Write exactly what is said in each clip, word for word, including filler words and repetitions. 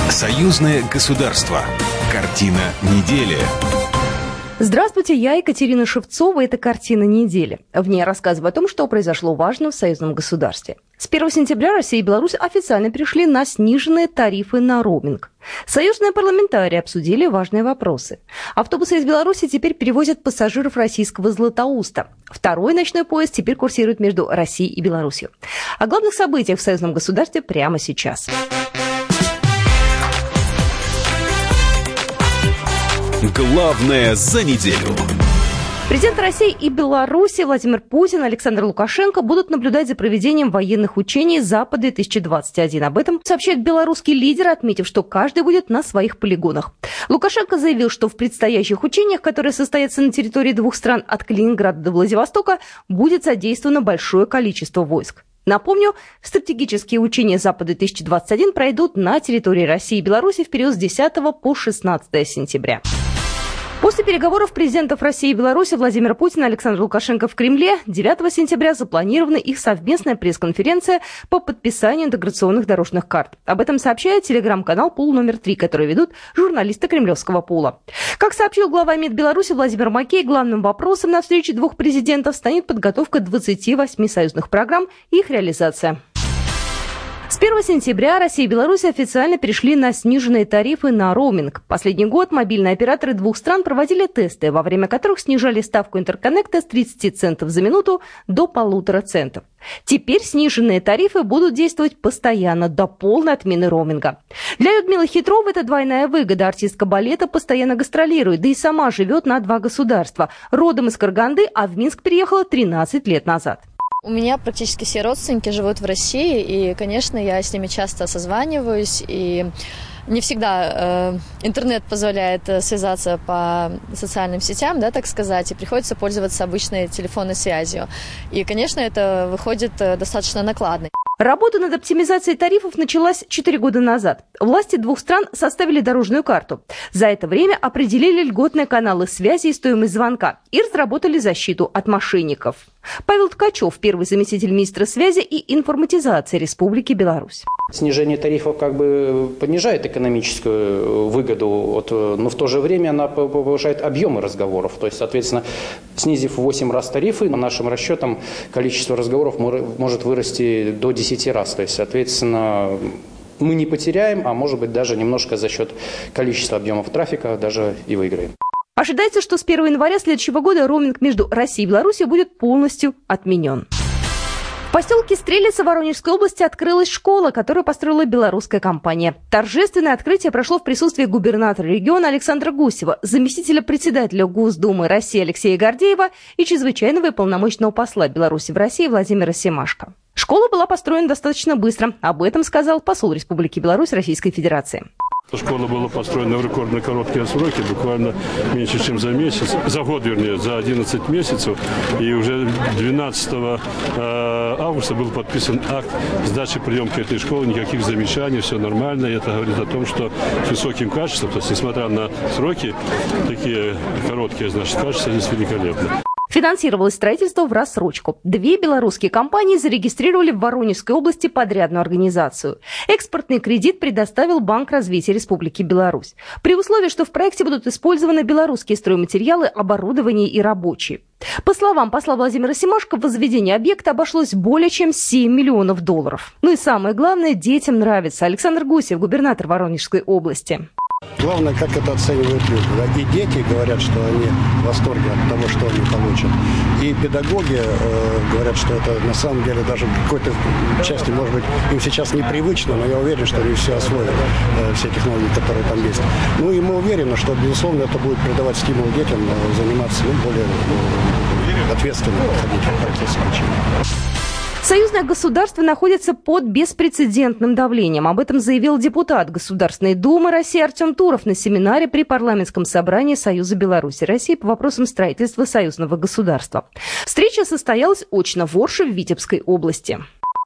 Союзное государство. Картина недели. Здравствуйте, я Екатерина Шевцова. Это «Картина недели». В ней я рассказываю о том, что произошло важно в союзном государстве. С первого сентября Россия и Беларусь официально перешли на сниженные тарифы на роуминг. Союзные парламентарии обсудили важные вопросы. Автобусы из Беларуси теперь перевозят пассажиров российского Златоуста. Второй ночной поезд теперь курсирует между Россией и Беларусью. О главных событиях в союзном государстве прямо сейчас. Главное за неделю. Президенты России и Беларуси Владимир Путин и Александр Лукашенко будут наблюдать за проведением военных учений «Запад-две тысячи двадцать один». Об этом сообщает белорусский лидер, отметив, что каждый будет на своих полигонах. Лукашенко заявил, что в предстоящих учениях, которые состоятся на территории двух стран от Калининграда до Владивостока, будет задействовано большое количество войск. Напомню, стратегические учения «Запад-две тысячи двадцать один» пройдут на территории России и Беларуси в период с десятого по шестнадцатое сентября. После переговоров президентов России и Беларуси Владимира Путина и Александра Лукашенко в Кремле девятого сентября запланирована их совместная пресс-конференция по подписанию интеграционных дорожных карт. Об этом сообщает телеграм-канал «Пул номер три», который ведут журналисты кремлевского пула. Как сообщил глава МИД Беларуси Владимир Макей, главным вопросом на встрече двух президентов станет подготовка двадцати восьми союзных программ и их реализация. С первого сентября Россия и Беларусь официально перешли на сниженные тарифы на роуминг. Последний год мобильные операторы двух стран проводили тесты, во время которых снижали ставку интерконнекта с тридцати центов за минуту до полутора центов. Теперь сниженные тарифы будут действовать постоянно, до полной отмены роуминга. Для Людмилы Хитровой это двойная выгода. Артистка балета постоянно гастролирует, да и сама живет на два государства. Родом из Караганды, а в Минск переехала тринадцать лет назад. У меня практически все родственники живут в России, и, конечно, я с ними часто созваниваюсь, и не всегда э, интернет позволяет связаться по социальным сетям, да, так сказать, и приходится пользоваться обычной телефонной связью. И, конечно, это выходит достаточно накладно. Работа над оптимизацией тарифов началась четыре года назад. Власти двух стран составили дорожную карту. За это время определили льготные каналы связи и стоимость звонка и разработали защиту от мошенников. Павел Ткачев, первый заместитель министра связи и информатизации Республики Беларусь. Снижение тарифов как бы понижает экономическую выгоду, но в то же время она повышает объемы разговоров. То есть, соответственно, снизив в восемь раз тарифы, по нашим расчетам количество разговоров может вырасти до десяти раз. То есть, соответственно, мы не потеряем, а может быть даже немножко за счет количества объемов трафика даже и выиграем. Ожидается, что с первого января следующего года роуминг между Россией и Беларусью будет полностью отменен. В поселке Стрелица Воронежской области открылась школа, которую построила белорусская компания. Торжественное открытие прошло в присутствии губернатора региона Александра Гусева, заместителя председателя Госдумы России Алексея Гордеева и чрезвычайного и полномочного посла Беларуси в России Владимира Семашко. Школа была построена достаточно быстро. Об этом сказал посол Республики Беларусь Российской Федерации. Школа была построена в рекордно короткие сроки, буквально меньше, чем за месяц, за год, вернее, за одиннадцать месяцев. И уже двенадцатого августа был подписан акт сдачи приемки этой школы, никаких замечаний, все нормально. И это говорит о том, что с высоким качеством, то есть, несмотря на сроки, такие короткие, значит, качество здесь великолепно. Финансировалось строительство в рассрочку. Две белорусские компании зарегистрировали в Воронежской области подрядную организацию. Экспортный кредит предоставил Банк развития Республики Беларусь. При условии, что в проекте будут использованы белорусские стройматериалы, оборудование и рабочие. По словам посла Владимира Семашко, возведение объекта обошлось более чем семь миллионов долларов. Ну и самое главное, детям нравится. Александр Гусев, губернатор Воронежской области. Главное, как это оценивают люди. Да? И дети говорят, что они в восторге от того, что они получат. И педагоги э, говорят, что это на самом деле даже в какой-то части, может быть, им сейчас непривычно, но я уверен, что они все освоят, э, все технологии, которые там есть. Ну и мы уверены, что, безусловно, это будет придавать стимул детям э, заниматься ну, более э, ответственно подходить к процессу обучения. Союзное государство находится под беспрецедентным давлением. Об этом заявил депутат Государственной Думы России Артем Туров на семинаре при парламентском собрании Союза Беларуси России по вопросам строительства союзного государства. Встреча состоялась очно в Орше в Витебской области.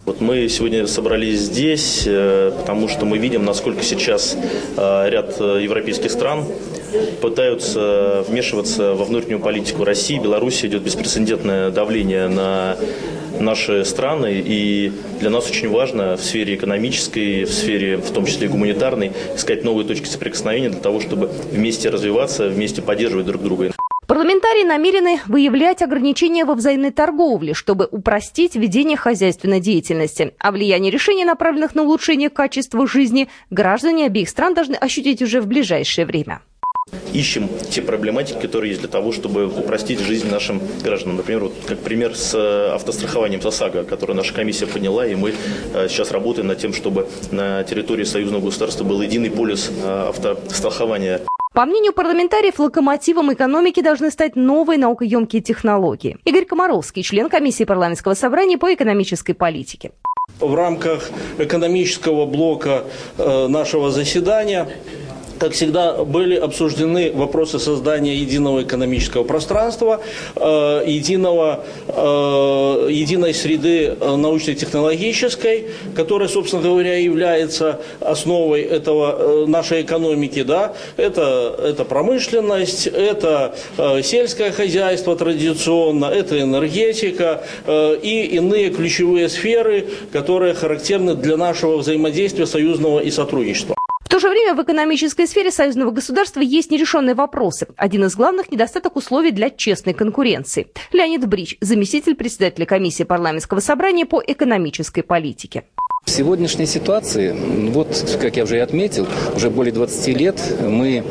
Вот мы сегодня собрались здесь, потому что мы видим, насколько сейчас ряд европейских стран пытаются вмешиваться во внутреннюю политику России. Беларуси идет беспрецедентное давление на наши страны, и для нас очень важно в сфере экономической, в сфере, в том числе и гуманитарной, искать новые точки соприкосновения для того, чтобы вместе развиваться, вместе поддерживать друг друга. Парламентарии намерены выявлять ограничения во взаимной торговле, чтобы упростить ведение хозяйственной деятельности. А влияние решений, направленных на улучшение качества жизни, граждане обеих стран должны ощутить уже в ближайшее время. Ищем те проблематики, которые есть для того, чтобы упростить жизнь нашим гражданам. Например, вот как пример с автострахованием ОСАГО, который наша комиссия подняла, и мы сейчас работаем над тем, чтобы на территории союзного государства был единый полис автострахования. По мнению парламентариев, локомотивом экономики должны стать новые наукоемкие технологии. Игорь Комаровский, член комиссии парламентского собрания по экономической политике. В рамках экономического блока нашего заседания, как всегда, были обсуждены вопросы создания единого экономического пространства, э, единого, э, единой среды научно-технологической, которая, собственно говоря, является основой этого, э, нашей экономики. Да? Это, это промышленность, это э, сельское хозяйство традиционно, это энергетика э, и иные ключевые сферы, которые характерны для нашего взаимодействия союзного и сотрудничества. В то же время в экономической сфере союзного государства есть нерешенные вопросы. Один из главных – недостаток условий для честной конкуренции. Леонид Брич, заместитель председателя комиссии парламентского собрания по экономической политике. В сегодняшней ситуации, вот, как я уже и отметил, уже более двадцати лет мы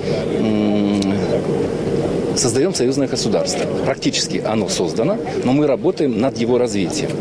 создаем союзное государство. Практически оно создано, но мы работаем над его развитием.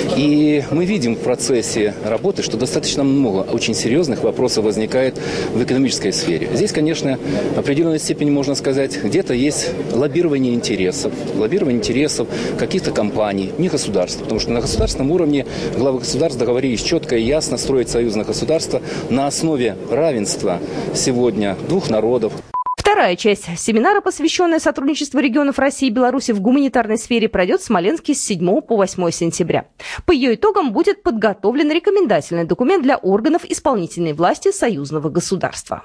И мы видим в процессе работы, что достаточно много очень серьезных вопросов возникает в экономической сфере. Здесь, конечно, в определенной степени можно сказать, где-то есть лоббирование интересов, лоббирование интересов каких-то компаний, не государств. Потому что на государственном уровне главы государств договорились четко и ясно строить союзное государство на основе равенства сегодня двух народов. Вторая часть семинара, посвященная сотрудничеству регионов России и Беларуси в гуманитарной сфере, пройдет в Смоленске с седьмого по восьмое сентября. По ее итогам будет подготовлен рекомендательный документ для органов исполнительной власти союзного государства.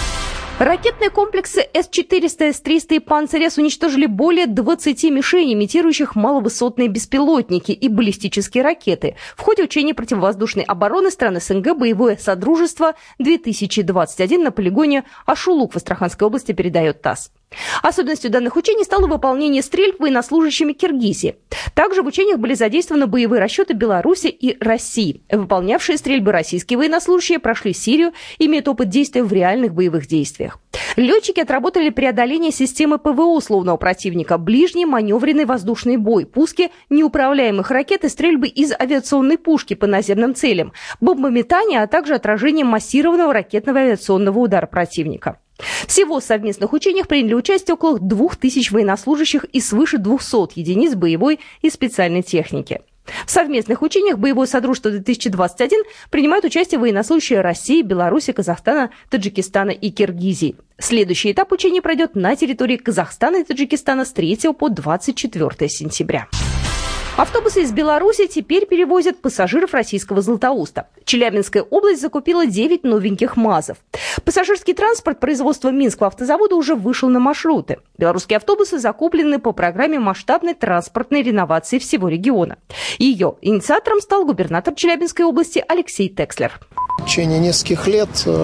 Ракетные комплексы эс четыреста, эс триста и «Панцирь-С» уничтожили более двадцати мишеней, имитирующих маловысотные беспилотники и баллистические ракеты в ходе учений противовоздушной обороны стран СНГ «Боевое Содружество-две тысячи двадцать один» на полигоне Ашулук в Астраханской области, передает ТАСС. Особенностью данных учений стало выполнение стрельб военнослужащими Киргизии. Также в учениях были задействованы боевые расчеты Беларуси и России. Выполнявшие стрельбы российские военнослужащие прошли Сирию, имеют опыт действия в реальных боевых действиях. Летчики отработали преодоление системы ПВО условного противника, ближний маневренный воздушный бой, пуски неуправляемых ракет и стрельбы из авиационной пушки по наземным целям, бомбометание, а также отражение массированного ракетного авиационного удара противника. Всего в совместных учениях приняли участие около двух тысяч военнослужащих и свыше двухсот единиц боевой и специальной техники. В совместных учениях «Боевое Содружество-две тысячи двадцать один» принимают участие военнослужащие России, Беларуси, Казахстана, Таджикистана и Киргизии. Следующий этап учений пройдет на территории Казахстана и Таджикистана с третьего по двадцать четвёртое сентября. Автобусы из Беларуси теперь перевозят пассажиров российского Златоуста. Челябинская область закупила девять новеньких МАЗов. Пассажирский транспорт производства Минского автозавода уже вышел на маршруты. Белорусские автобусы закуплены по программе масштабной транспортной реновации всего региона. Ее инициатором стал губернатор Челябинской области Алексей Текслер. В течение нескольких лет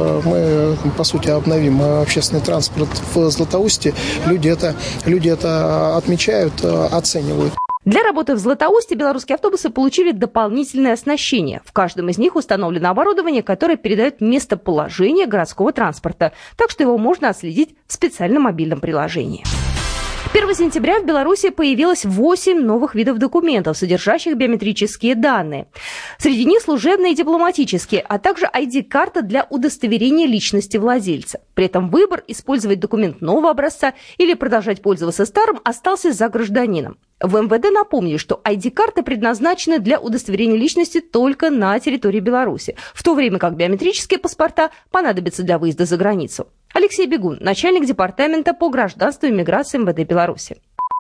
мы, по сути, обновим общественный транспорт в Златоусте. Люди это, люди это отмечают, оценивают. Для работы в Златоусте белорусские автобусы получили дополнительное оснащение. В каждом из них установлено оборудование, которое передает местоположение городского транспорта, так что его можно отследить в специальном мобильном приложении. первого сентября в Беларуси появилось восемь новых видов документов, содержащих биометрические данные. Среди них служебные и дипломатические, а также ай ди-карта для удостоверения личности владельца. При этом выбор использовать документ нового образца или продолжать пользоваться старым остался за гражданином. В эм вэ дэ напомнили, что ай ди-карты предназначены для удостоверения личности только на территории Беларуси, в то время как биометрические паспорта понадобятся для выезда за границу. Алексей Бегун, начальник департамента по гражданству и миграции эм вэ дэ Беларуси.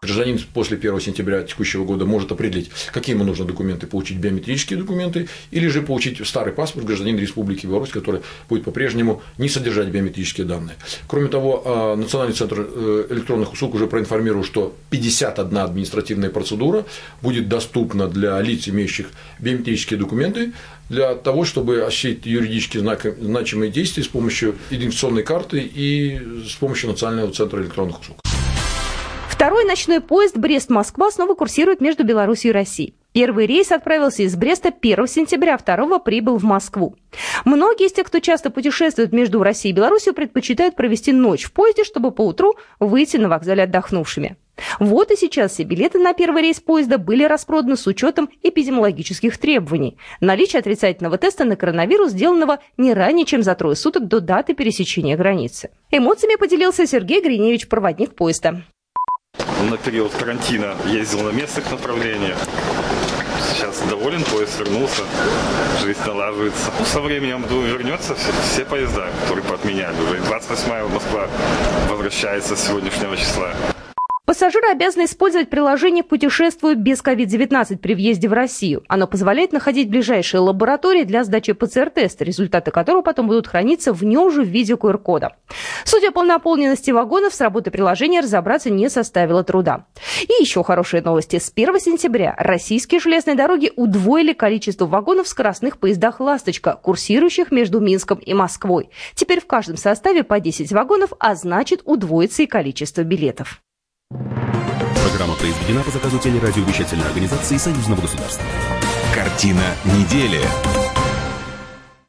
Гражданин после первого сентября текущего года может определить, какие ему нужно документы, получить биометрические документы, или же получить старый паспорт гражданина Республики Беларусь, который будет по-прежнему не содержать биометрические данные. Кроме того, Национальный центр электронных услуг уже проинформировал, что пятьдесят одна административная процедура будет доступна для лиц, имеющих биометрические документы, для того, чтобы осуществить юридически значимые действия с помощью идентификационной карты и с помощью Национального центра электронных услуг. Второй ночной поезд Брест-Москва снова курсирует между Беларусью и Россией. Первый рейс отправился из Бреста первого сентября, второго прибыл в Москву. Многие из тех, кто часто путешествует между Россией и Беларусью, предпочитают провести ночь в поезде, чтобы поутру выйти на вокзале отдохнувшими. Вот и сейчас все билеты на первый рейс поезда были распроданы с учетом эпидемиологических требований. Наличие отрицательного теста на коронавирус, сделанного не ранее, чем за трое суток до даты пересечения границы. Эмоциями поделился Сергей Гриневич, проводник поезда. На период карантина ездил на местных направлениях. Сейчас доволен, поезд вернулся, жизнь налаживается. Со временем, думаю, вернется все, все поезда, которые поотменяли уже. двадцать восьмая Москва возвращается с сегодняшнего числа. Пассажиры обязаны использовать приложение «Путешествую без ковид девятнадцать» при въезде в Россию. Оно позволяет находить ближайшие лаборатории для сдачи ПЦР-теста, результаты которого потом будут храниться в нем же в виде ку эр кода. Судя по наполненности вагонов, с работой приложения разобраться не составило труда. И еще хорошие новости. С первого сентября российские железные дороги удвоили количество вагонов в скоростных поездах «Ласточка», курсирующих между Минском и Москвой. Теперь в каждом составе по десять вагонов, а значит удвоится и количество билетов. Программа произведена по заказу телерадиовещательной организации Союзного государства. Картина недели.